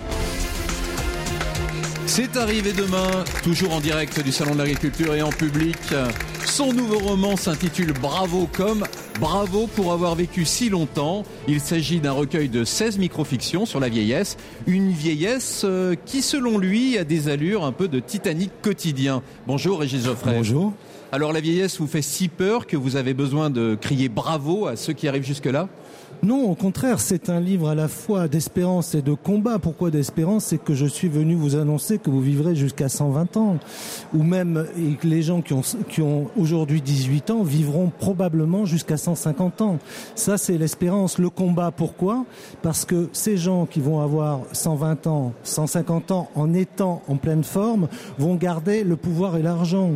C'est arrivé demain, toujours en direct du Salon de l'Agriculture et en public. Son nouveau roman s'intitule Bravo comme Bravo pour avoir vécu si longtemps. Il s'agit d'un recueil de seize microfictions sur la vieillesse. Une vieillesse qui, selon lui, a des allures un peu de Titanic quotidien. Bonjour Régis Geoffrey. Bonjour. Alors la vieillesse vous fait si peur que vous avez besoin de crier bravo à ceux qui arrivent jusque-là ? Non, au contraire, c'est un livre à la fois d'espérance et de combat. Pourquoi d'espérance ? C'est que je suis venu vous annoncer que vous vivrez jusqu'à cent vingt ans. Ou même et que les gens qui ont, qui ont aujourd'hui dix-huit ans vivront probablement jusqu'à cent cinquante ans. Ça, c'est l'espérance. Le combat, pourquoi ? Parce que ces gens qui vont avoir cent vingt ans, cent cinquante ans, en étant en pleine forme, vont garder le pouvoir et l'argent.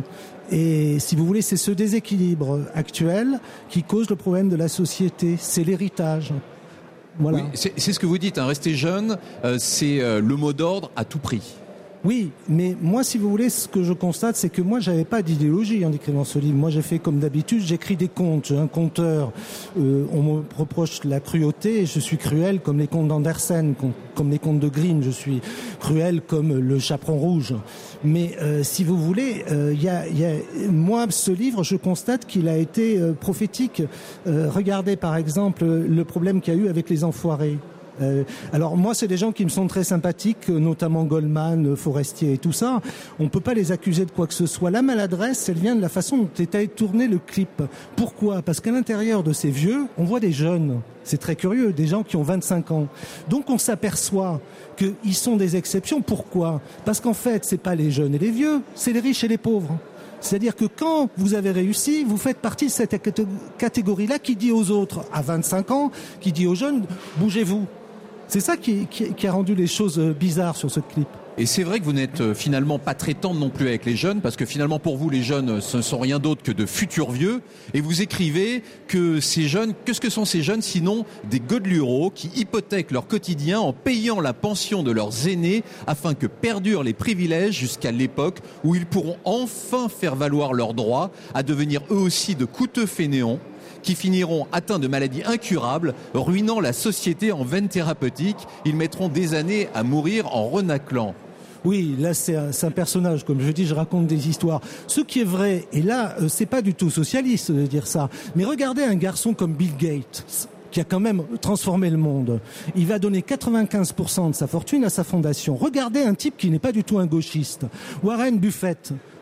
Et si vous voulez, c'est ce déséquilibre actuel qui cause le problème de la société. C'est l'héritage. Voilà. Oui, c'est, c'est ce que vous dites, hein, rester jeune, euh, c'est euh, le mot d'ordre à tout prix. Oui, mais moi, si vous voulez, ce que je constate, c'est que moi, j'avais pas d'idéologie en écrivant ce livre. Moi, j'ai fait comme d'habitude, j'écris des contes. Un conteur, euh, on me reproche la cruauté, et je suis cruel comme les contes d'Andersen, comme les contes de Green. Je suis cruel comme le Chaperon rouge. Mais euh, si vous voulez, euh, y a, y a, moi, ce livre, je constate qu'il a été euh, prophétique. Euh, regardez, par exemple, le problème qu'il y a eu avec les enfoirés. Euh, alors moi, c'est des gens qui me sont très sympathiques, notamment Goldman, Forestier et tout ça. On peut pas les accuser de quoi que ce soit. La maladresse, elle vient de la façon dont était tourné le clip. Pourquoi ? Parce qu'à l'intérieur de ces vieux, on voit des jeunes. C'est très curieux, des gens qui ont vingt-cinq ans. Donc on s'aperçoit qu'ils sont des exceptions. Pourquoi ? Parce qu'en fait, c'est pas les jeunes et les vieux, c'est les riches et les pauvres. C'est-à-dire que quand vous avez réussi, vous faites partie de cette catégorie-là qui dit aux autres, à vingt-cinq ans, qui dit aux jeunes, bougez-vous. C'est ça qui, qui, qui a rendu les choses bizarres sur ce clip. Et c'est vrai que vous n'êtes finalement pas très tendre non plus avec les jeunes, parce que finalement pour vous les jeunes ce ne sont rien d'autre que de futurs vieux, et vous écrivez que ces jeunes, qu'est-ce que sont ces jeunes sinon des godelureaux qui hypothèquent leur quotidien en payant la pension de leurs aînés afin que perdurent les privilèges jusqu'à l'époque où ils pourront enfin faire valoir leurs droits à devenir eux aussi de coûteux fainéants qui finiront atteints de maladies incurables, ruinant la société en veine thérapeutique. Ils mettront des années à mourir en renaclant. Oui, là c'est un, c'est un personnage, comme je dis, je raconte des histoires. Ce qui est vrai, et là euh, c'est pas du tout socialiste de dire ça, mais regardez un garçon comme Bill Gates, qui a quand même transformé le monde. Il va donner quatre-vingt-quinze pour cent de sa fortune à sa fondation. Regardez un type qui n'est pas du tout un gauchiste, Warren Buffett.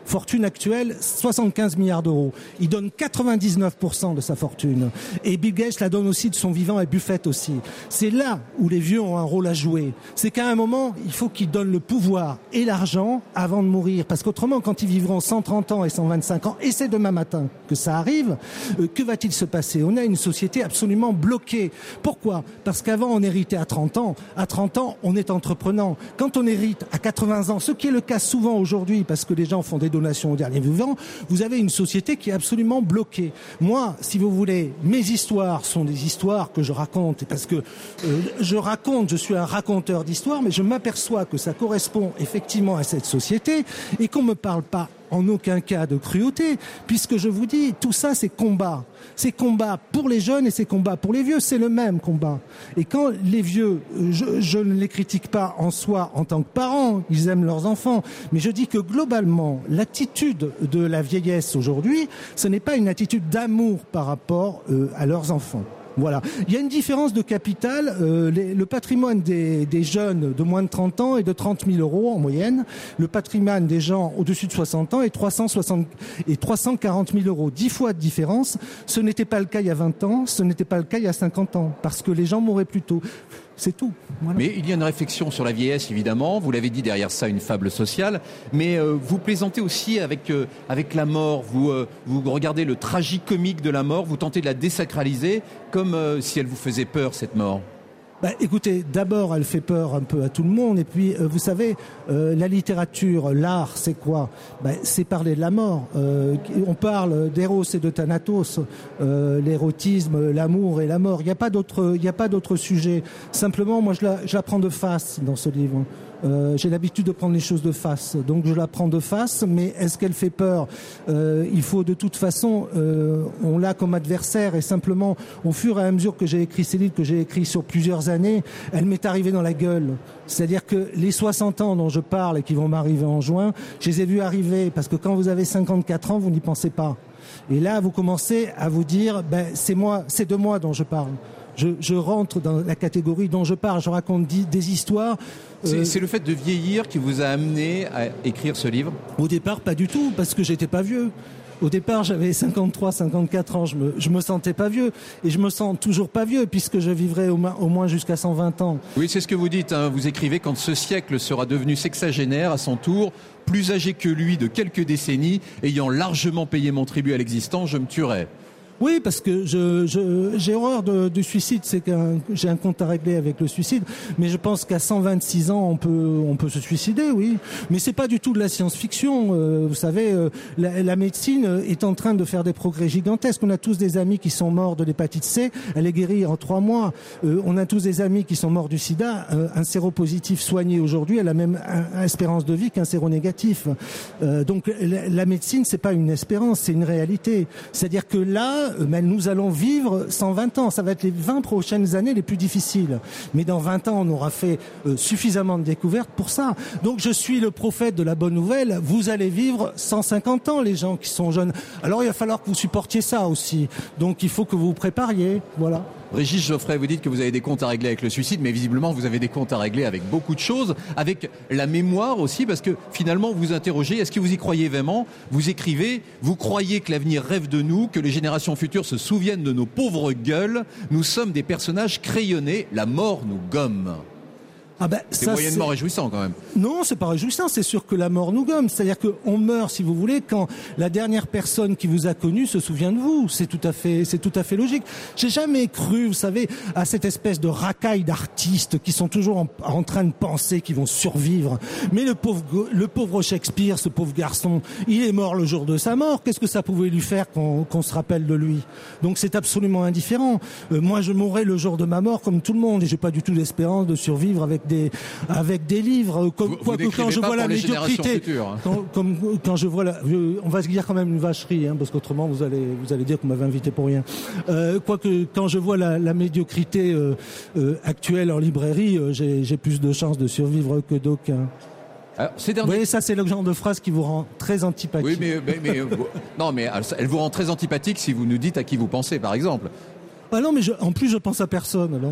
Fortune actuelle, soixante-quinze milliards d'euros. Il donne quatre-vingt-dix-neuf pour cent de sa fortune. Et Bill Gates la donne aussi de son vivant et Buffett aussi. C'est là où les vieux ont un rôle à jouer. C'est qu'à un moment, il faut qu'ils donnent le pouvoir et l'argent avant de mourir. Parce qu'autrement, quand ils vivront cent trente ans et cent vingt-cinq ans, et c'est demain matin que ça arrive, euh, que va-t-il se passer? On a une société absolument bloquée. Pourquoi? Parce qu'avant, on héritait à trente ans. À trente ans, on est entreprenant. Quand on hérite à quatre-vingts ans, ce qui est le cas souvent aujourd'hui, parce que les gens font des donations aux derniers vivants, vous avez une société qui est absolument bloquée. Moi, si vous voulez, mes histoires sont des histoires que je raconte, parce que euh, je raconte, je suis un raconteur d'histoires, mais je m'aperçois que ça correspond effectivement à cette société et qu'on me parle pas en aucun cas de cruauté, puisque je vous dis, tout ça c'est combat. C'est combat pour les jeunes et c'est combat pour les vieux, c'est le même combat. Et quand les vieux, je, je ne les critique pas en soi en tant que parents, ils aiment leurs enfants, mais je dis que globalement, l'attitude de la vieillesse aujourd'hui, ce n'est pas une attitude d'amour par rapport euh, à leurs enfants. Voilà. Il y a une différence de capital. Euh, les, le patrimoine des, des jeunes de moins de trente ans est de trente mille euros en moyenne. Le patrimoine des gens au-dessus de soixante ans est trois cent soixante et trois cent quarante mille euros. dix fois de différence. Ce n'était pas le cas il y a vingt ans, ce n'était pas le cas il y a cinquante ans, parce que les gens mouraient plus tôt. C'est tout. Voilà. Mais il y a une réflexion sur la vieillesse, évidemment. Vous l'avez dit, derrière ça, une fable sociale. Mais euh, vous plaisantez aussi avec euh, avec la mort. Vous euh, vous regardez le tragicomique de la mort. Vous tentez de la désacraliser, comme euh, si elle vous faisait peur, cette mort. Bah, écoutez, d'abord, elle fait peur un peu à tout le monde. Et puis, euh, vous savez, euh, la littérature, l'art, c'est quoi? bah, C'est parler de la mort. Euh, on parle d'éros et de thanatos, euh, l'érotisme, l'amour et la mort. Il n'y a pas d'autre, il n'y a pas d'autre sujet. Simplement, moi, je la, je la prends de face dans ce livre. Euh, j'ai l'habitude de prendre les choses de face, donc je la prends de face, mais est-ce qu'elle fait peur? euh, Il faut de toute façon, euh, on l'a comme adversaire, et simplement, au fur et à mesure que j'ai écrit ces livres, que j'ai écrit sur plusieurs années, elle m'est arrivée dans la gueule. C'est-à-dire que les soixante ans dont je parle et qui vont m'arriver en juin, je les ai vus arriver, parce que quand vous avez cinquante-quatre ans, vous n'y pensez pas. Et là, vous commencez à vous dire, ben, c'est moi, c'est de moi dont je parle. Je, je rentre dans la catégorie dont je parle, je raconte des histoires. C'est, euh, c'est le fait de vieillir qui vous a amené à écrire ce livre? Au départ, pas du tout, parce que j'étais pas vieux. Au départ, j'avais cinquante-trois, cinquante-quatre ans, je me, je me sentais pas vieux. Et je me sens toujours pas vieux, puisque je vivrai au moins, au moins jusqu'à cent vingt ans. Oui, c'est ce que vous dites, hein. Vous écrivez, quand ce siècle sera devenu sexagénaire à son tour, plus âgé que lui de quelques décennies, ayant largement payé mon tribut à l'existence, je me tuerai. Oui, parce que je, je, j'ai horreur de, du suicide, c'est qu'un, j'ai un compte à régler avec le suicide, mais je pense qu'à cent vingt-six ans, on peut, on peut se suicider, oui. Mais c'est pas du tout de la science-fiction. Euh, vous savez, euh, la, la médecine est en train de faire des progrès gigantesques. On a tous des amis qui sont morts de l'hépatite C, elle est guérie en trois mois. Euh, on a tous des amis qui sont morts du sida. Euh, un séropositif soigné aujourd'hui a la même espérance de vie qu'un séronégatif. Euh, donc la, la médecine, c'est pas une espérance, c'est une réalité. C'est-à-dire que là, mais nous allons vivre cent vingt ans. Ça va être les vingt prochaines années les plus difficiles. Mais dans vingt ans, on aura fait euh, suffisamment de découvertes pour ça. Donc je suis le prophète de la bonne nouvelle. Vous allez vivre cent cinquante ans, les gens qui sont jeunes. Alors il va falloir que vous supportiez ça aussi. Donc il faut que vous vous prépariez. Voilà. Régis Geoffrey, vous dites que vous avez des comptes à régler avec le suicide, mais visiblement vous avez des comptes à régler avec beaucoup de choses, avec la mémoire aussi, parce que finalement vous interrogez, est-ce que vous y croyez vraiment? Vous écrivez, vous croyez que l'avenir rêve de nous, que les générations futures se souviennent de nos pauvres gueules, nous sommes des personnages crayonnés, la mort nous gomme. Ah ben, c'est ça, moyennement c'est... réjouissant quand même. Non, c'est pas réjouissant, c'est sûr que la mort nous gomme. C'est-à-dire qu'on meurt, si vous voulez, quand la dernière personne qui vous a connu se souvient de vous. C'est tout à fait, c'est tout à fait logique. J'ai jamais cru, vous savez, à cette espèce de racaille d'artistes qui sont toujours en, en train de penser qu'ils vont survivre. Mais le pauvre, le pauvre Shakespeare, ce pauvre garçon, il est mort le jour de sa mort. Qu'est-ce que ça pouvait lui faire qu'on, qu'on se rappelle de lui? Donc c'est absolument indifférent. Euh, moi, je mourrai le jour de ma mort comme tout le monde et j'ai pas du tout d'espérance de survivre avec des avec des livres comme vous, quoi vous que quand je vois la médiocrité futures, hein. quand, comme quand je vois la je, on va se dire quand même une vacherie hein, parce qu'autrement vous allez vous allez dire que vous m'avez invité pour rien. Euh, quoique quand je vois la, la médiocrité euh, euh, actuelle en librairie, euh, j'ai, j'ai plus de chances de survivre que d'aucuns. Alors, ces derniers... Vous voyez, ça c'est le genre de phrase qui vous rend très antipathique. Oui, mais, mais, mais non, mais elle vous rend très antipathique si vous nous dites à qui vous pensez, par exemple. Ah non, mais je, en plus je pense à personne alors.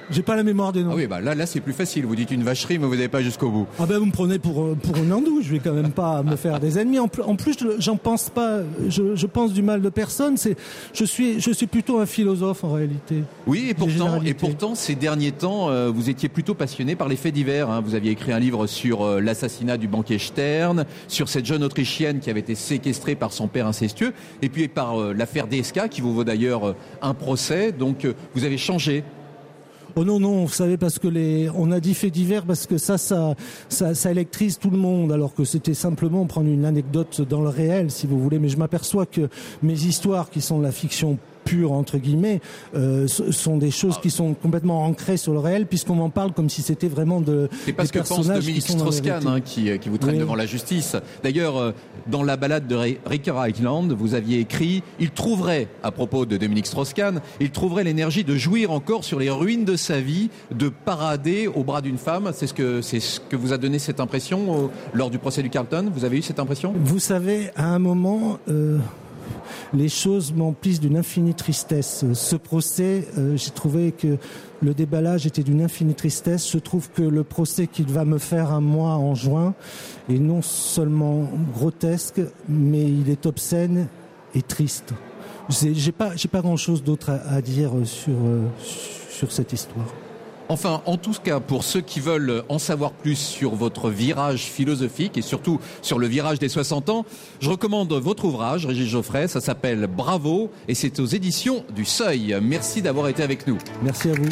J'ai pas la mémoire des noms. Ah oui, bah là, là c'est plus facile. Vous dites une vacherie, mais vous n'allez pas jusqu'au bout. Ah ben vous me prenez pour pour une andouille. Je vais quand même pas me faire des ennemis. En, pl- en plus, j'en pense pas. Je, je pense du mal de personne. C'est, je suis je suis plutôt un philosophe en réalité. Oui, et pourtant, et pourtant, ces derniers temps, euh, vous étiez plutôt passionné par les faits divers. Hein. Vous aviez écrit un livre sur euh, l'assassinat du banquier Stern, sur cette jeune Autrichienne qui avait été séquestrée par son père incestueux, et puis par euh, l'affaire D S K, qui vous vaut d'ailleurs euh, un procès. Donc, euh, vous avez changé. Oh non, non, vous savez, parce que les, on a dit faits divers parce que ça, ça, ça, ça électrise tout le monde, alors que c'était simplement prendre une anecdote dans le réel, si vous voulez. Mais je m'aperçois que mes histoires, qui sont de la fiction pure, entre guillemets, euh, sont des choses qui sont complètement ancrées sur le réel, puisqu'on m'en parle comme si c'était vraiment de C'est pas ce que pense Dominique Strauss-Kahn, hein, qui, qui vous traîne oui. devant la justice. D'ailleurs, euh, dans la balade de Ricker Island, vous aviez écrit « Il trouverait, à propos de Dominique Strauss-Kahn, il trouverait l'énergie de jouir encore sur les ruines de sa vie, de parader au bras d'une femme ». C'est ce que, c'est ce que vous a donné cette impression euh, lors du procès du Carlton. Vous avez eu cette impression ? Vous savez, à un moment... Euh... les choses m'emplissent d'une infinie tristesse. Ce procès, euh, j'ai trouvé que le déballage était d'une infinie tristesse. Je trouve que le procès qu'il va me faire à moi en juin est non seulement grotesque, mais il est obscène et triste. J'ai, j'ai pas, j'ai pas grand-chose d'autre à, à dire sur, euh, sur cette histoire. Enfin, en tout cas, pour ceux qui veulent en savoir plus sur votre virage philosophique et surtout sur le virage des soixante ans, je recommande votre ouvrage, Régis Geoffrey, ça s'appelle Bravo et c'est aux éditions du Seuil. Merci d'avoir été avec nous. Merci à vous.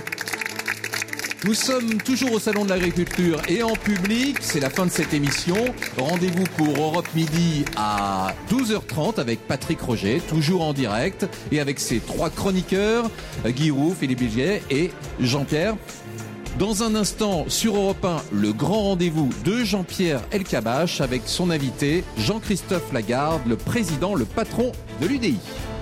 Nous sommes toujours au Salon de l'Agriculture et en public, c'est la fin de cette émission. Rendez-vous pour Europe Midi à douze heures trente avec Patrick Roger, toujours en direct, et avec ses trois chroniqueurs, Guy Roux, Philippe Bilget et Jean-Pierre. Dans un instant, sur Europe un, le grand rendez-vous de Jean-Pierre Elkabbach avec son invité Jean-Christophe Lagarde, le président, le patron de l'U D I.